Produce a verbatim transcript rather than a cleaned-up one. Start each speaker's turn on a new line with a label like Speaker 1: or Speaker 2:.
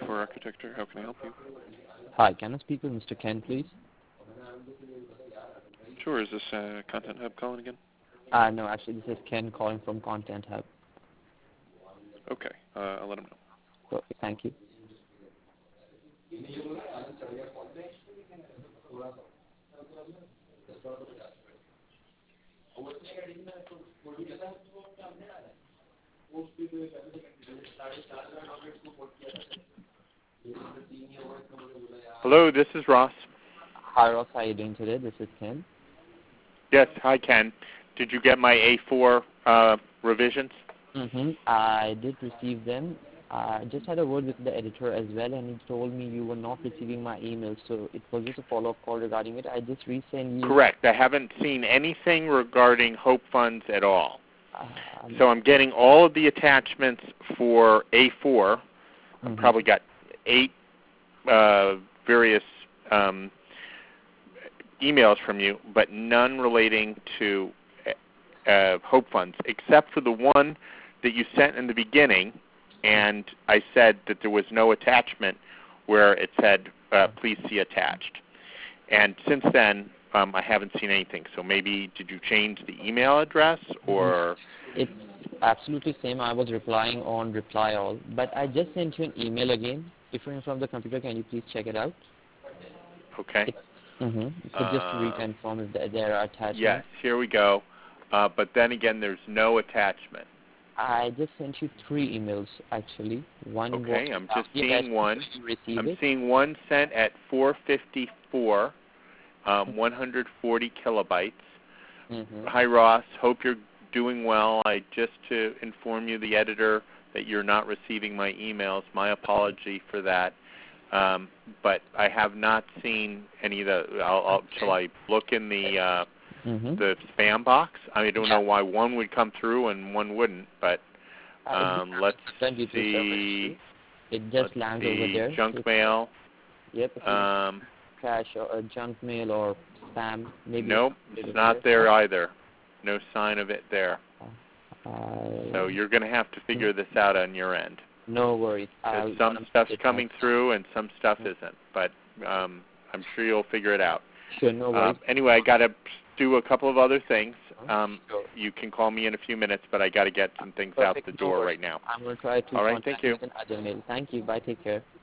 Speaker 1: for Architecture. How can I help you?
Speaker 2: Hi, can I speak with Mister Ken, please?
Speaker 1: Sure. Is this uh, Content Hub calling again?
Speaker 2: Uh, no, actually, this is Ken calling from Content Hub.
Speaker 1: Okay. Uh, I'll let him know.
Speaker 2: Perfect, thank you.
Speaker 3: Hello, this is Ross.
Speaker 2: Hi, Ross. How are you doing today? This is Ken.
Speaker 3: Yes, hi, Ken. Did you get my A four uh, revisions?
Speaker 2: Mm-hmm. I did receive them. I just had a word with the editor as well, and he told me you were not receiving my email, so it was just a follow-up call regarding it. I just resent you.
Speaker 3: Correct. I haven't seen anything regarding Hope Funds at all.
Speaker 2: Um,
Speaker 3: So I'm getting all of the attachments for A four.
Speaker 2: mm-hmm.
Speaker 3: I've probably got eight uh, various um, emails from you, but none relating to uh, Hope Funds, except for the one that you sent in the beginning, and I said that there was no attachment where it said, uh, please see attached. And since then, um, I haven't seen anything. So maybe did you change the email address, or?
Speaker 2: It's absolutely same. I was replying on reply all, but I just sent you an email again. If you're from the computer, can you please check it out?
Speaker 3: Okay.
Speaker 2: It, mm-hmm. So
Speaker 3: uh,
Speaker 2: just to reconfirm if there are attachments.
Speaker 3: Yes, here we go. Uh, but then again, there's no attachment.
Speaker 2: I just sent you three emails, actually. One
Speaker 3: Okay,
Speaker 2: was
Speaker 3: I'm just seeing one. I'm
Speaker 2: it.
Speaker 3: seeing one sent at four fifty-four, um, one hundred forty kilobytes.
Speaker 2: Mm-hmm.
Speaker 3: Hi, Ross. Hope you're doing well. I just to inform you, the editor, that you're not receiving my emails. My apology for that. Um, but I have not seen any of the. I'll, I'll, shall I look in the uh,
Speaker 2: mm-hmm.
Speaker 3: the spam box? I don't
Speaker 2: yeah.
Speaker 3: know why one would come through and one wouldn't, but um,
Speaker 2: uh,
Speaker 3: let's see.
Speaker 2: It just
Speaker 3: let's
Speaker 2: lands
Speaker 3: see.
Speaker 2: over there.
Speaker 3: Junk
Speaker 2: so
Speaker 3: mail.
Speaker 2: Yep.
Speaker 3: Um,
Speaker 2: cache or uh, junk mail or spam. Maybe
Speaker 3: nope, it's not there, there either. No sign of it there.
Speaker 2: Uh,
Speaker 3: so you're going to have to figure this out on your end.
Speaker 2: No worries.
Speaker 3: Because some stuff's coming through and some stuff isn't. But um, I'm sure you'll figure it out.
Speaker 2: Sure, no worries.
Speaker 3: Uh, anyway, I got to do a couple of other things. Um,
Speaker 2: sure.
Speaker 3: You can call me in a few minutes, but I got to get some things
Speaker 2: Perfect.
Speaker 3: out the door
Speaker 2: no
Speaker 3: right now.
Speaker 2: I'm going to try to
Speaker 3: All right,
Speaker 2: contact
Speaker 3: thank you.
Speaker 2: you. Thank you. Bye. Take care.